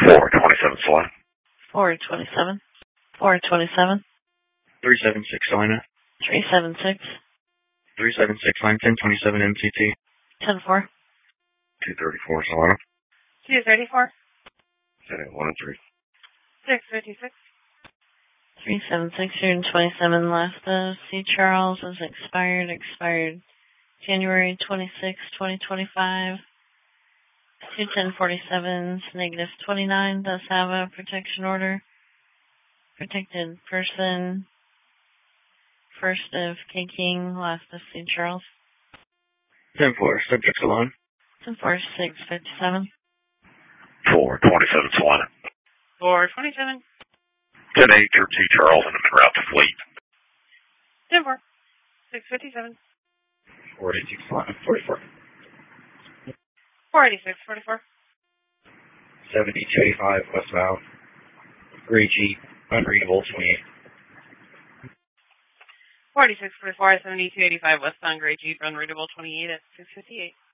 427 Salina. 427. 427. 376 Salina. 376. 376 line 1027 MCT. 10-4. 234 Salina. 234. 1 and 3. 656. 376 127. Last of C. Charles is expired. January 26, 2025. 21047 negative 29 does have a protection order. Protected person. First of K. King, last of C. Charles. 10-4, subject Salina. 10-4, 657. 427 Salina. 427. 10-8, George C. Charles and en route to Fleet. 10-4. 657. 486 Salina. 44. 486. 44. 7285 westbound. Gray Jeep, unreadable 28. 46, 44, 7285 westbound Gray Jeep, unreadable 28 at 658.